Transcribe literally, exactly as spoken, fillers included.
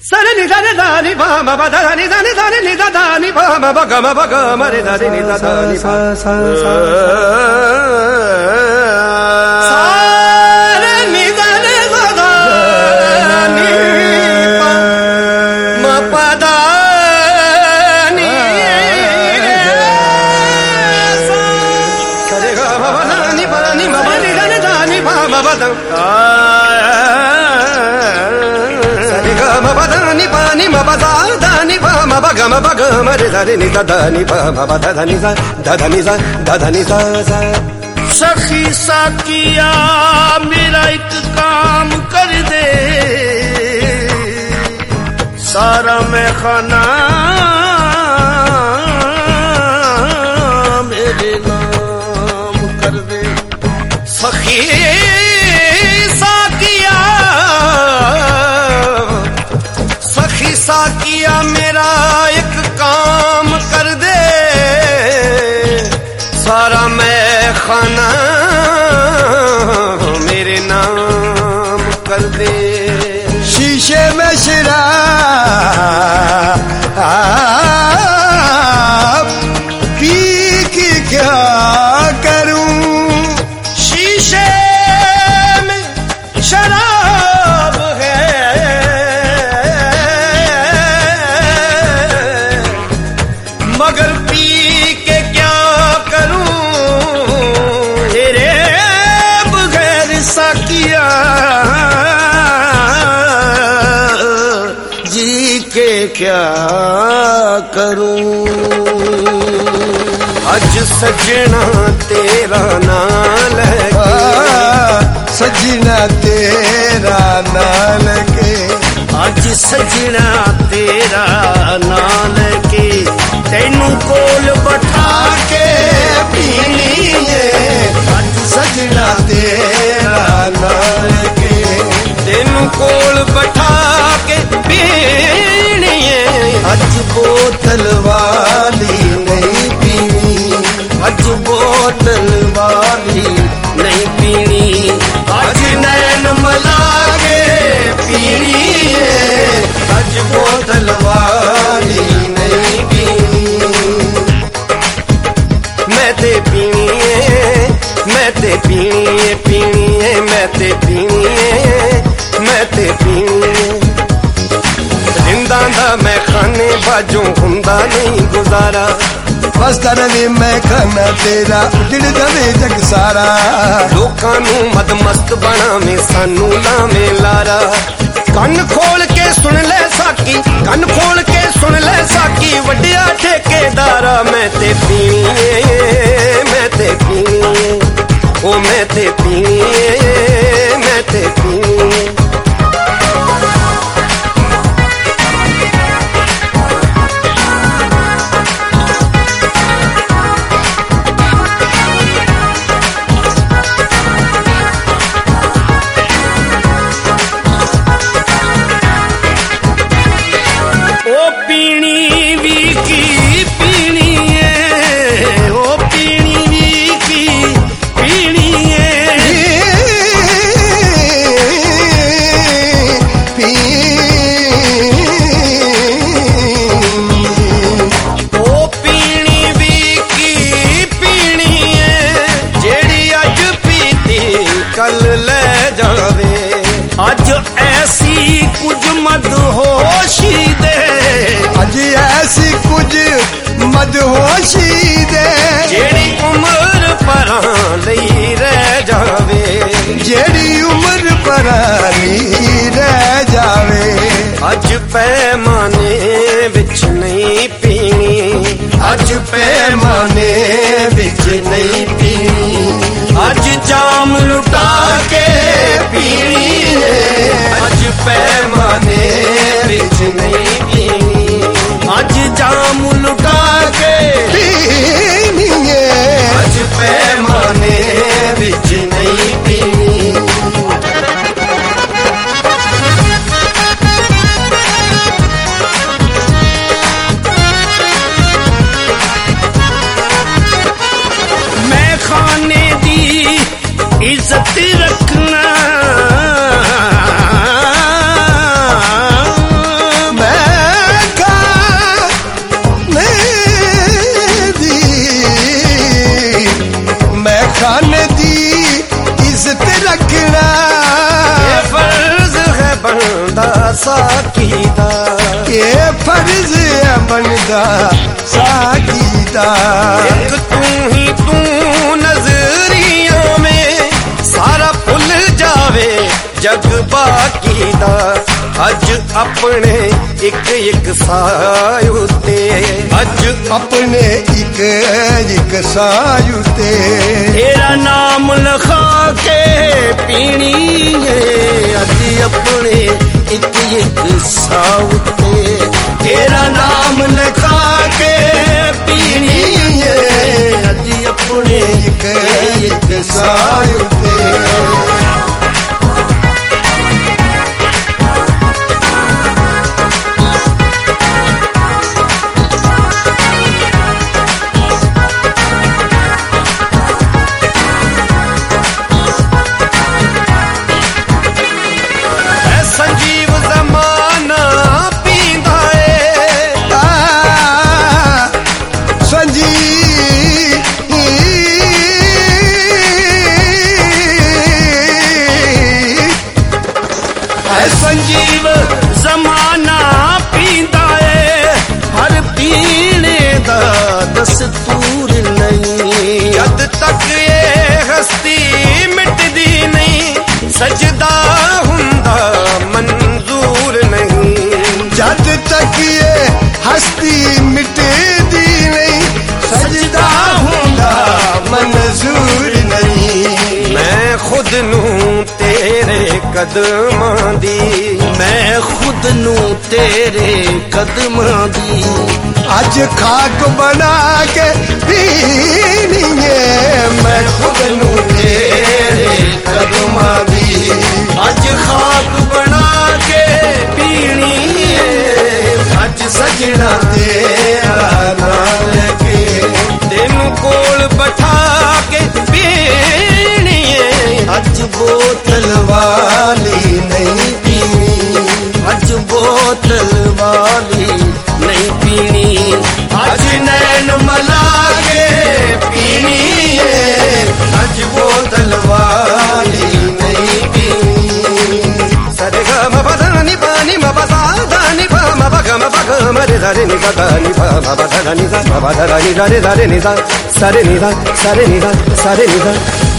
Sani ni da ni da ni ba ma ba da ni da ni da ni da da ni ba ma ba ga ma ba ga ma ni da ni da da ni ba sa sa sa ni da ni da da ni ba ma pa da ni sa sa re ga ma ba da ni ba ni ma ba ni da ni da ni ba ma ba da ma ba da ni ba ni ma ba da da ni ba ma ba ga ma ba ga ma re da ni da da ni ba ma ba da da ni sa da da ni sa da da ni sa sa सखी साकिया मेरा एक काम कर दे सारा मैं खाना मेरे नाम कर दे सखी साकिया सखी साकिया मेरा एक काम कर दे सारा मैं खाना मेरे नाम कर दे शीशे में शराब पी के क्या करूं शीशे में शराब है मगर पी के क्या करूं तेरे बगैर साकिया जी के क्या करूं अज सजना तेरा नाल सजना तेरा नाल के अज सजना तेरा नाल के तेनू कोल बैठा के पीनी है अज सजना तेरा नाल के तेनू कोल बैठा के पीनी है अज बोतल वाली नहीं पीनी अज बोतल वाली नहीं पीनी अज नैन मला के पीनी है अज बोतल वाली नहीं पीनी मैं ते पीनी है मैं ते पीनी है पीनी है मैं ते पीनी है मैं ते पीनी है जिंदा दा मैं खाने बाजों हुंदा नहीं गुजारा बसदा रवे मैं खाना तेरा उजड़ जावे जग सारा लोकां नू मद मस्त बनावे सानू लावे लारा कन खोल के सुन ले साकी कन खोल के सुन ले साकी वड्डिया ठेकेदारा मैं ते पीनी है मैं ते पीनी है ओ मैं ते पीनी है मैं ते पीनी है अज ऐसी कुछ मदहोशी दे अज ऐसी कुछ मदहोशी दे जेड़ी उम्र परां लई रह जावे जेड़ी उम्र परानी रह जावे अज पैमाने विच नहीं पीनी अज पैमाने विच नहीं पीनी अज जाम लुटा के पीनी अज पैमाने विच नहीं पीनी अज जाम लुटा के पीनी अज पैमाने विच नहीं पीनी मैं खाने दी इज्जत रखना साकी दा ये फर्ज है बनदा साकी दा। एक तू ही तू नजरिया में सारा भुल जावे जग बाकी दा। अज अपने एक एक सायुते अज अपने एक एक सायुते तेरा नाम लिखा के पीनी है। अज अपने एक एक सायुते तेरा नाम लिखा के पीनी है। अज अपने एक एक सायुते संजीव जमाना पींदा है। संजीव संजीव जमाना पींदा है। हर पीने दा दस्तूर नहीं। जद तक ये हस्ती मिटदी नहीं सजदा हुंदा मंजूर नहीं। जद तक ये हस्ती मिटदी नहीं सजदा हुंदा मंजूर नहीं। मैं खुद नू तेरे कदमां दी मैं खुद नू तेरे कदमां दी अज खाक बना के पीनी है। मैं खुद नू तेरे कदमां दी अज खाक बना के पीनी है। अज सजना तेरा नाम लेके तेन कोल बैठा के पीनी है। अज बोतल वाली नहीं पीनी अज बोतल वाली नहीं पीनी। अज नैन मला के पीनी है। अज बोतल वाली नहीं पीनी। सरे ग म प ध नि प नि म प सा ध नि प म प ग म प ग म रे ध रे नि ग ध नि प म प ध नि ध म प ध नि ध रे ध रे नि ध सा रे नि ध सा रे नि ध सा रे नि ध